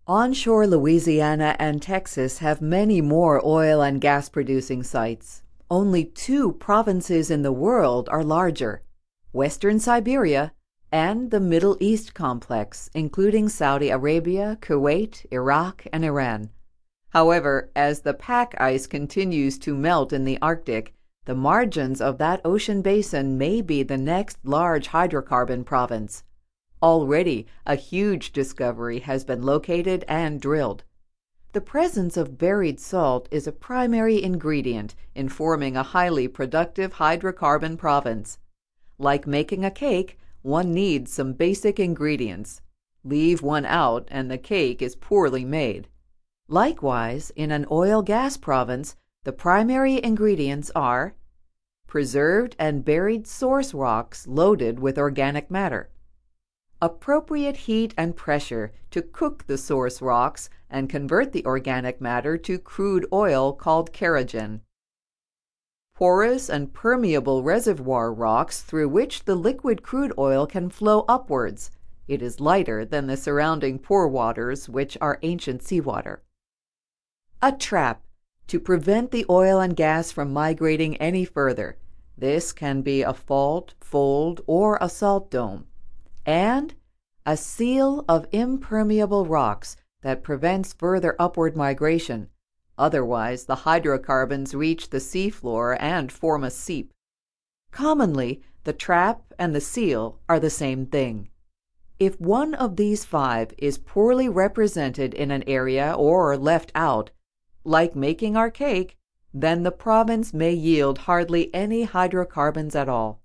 Onshore Louisiana and Texas have many more oil and gas producing sites. Only two provinces in the world are larger: Western Siberia and the Middle East complex, including Saudi Arabia, Kuwait, Iraq, and Iran. However, as the pack ice continues to melt in the Arctic, the margins of that ocean basin may be the next large hydrocarbon province. Already, a huge discovery has been located and drilled. The presence of buried salt is a primary ingredient in forming a highly productive hydrocarbon province. Like making a cake, one needs some basic ingredients. Leave one out and the cake is poorly made. Likewise, in an oil-gas province, the primary ingredients are preserved and buried source rocks loaded with organic matter, appropriate heat and pressure to cook the source rocks and convert the organic matter to crude oil called kerogen, porous and permeable reservoir rocks through which the liquid crude oil can flow upwards. It is lighter than the surrounding pore waters, which are ancient seawater. A trap to prevent the oil and gas from migrating any further. This can be a fault, fold, or a salt dome. And a seal of impermeable rocks that prevents further upward migration. Otherwise, the hydrocarbons reach the seafloor and form a seep. Commonly, the trap and the seal are the same thing. If one of these five is poorly represented in an area or left out, like making our cake, then the province may yield hardly any hydrocarbons at all.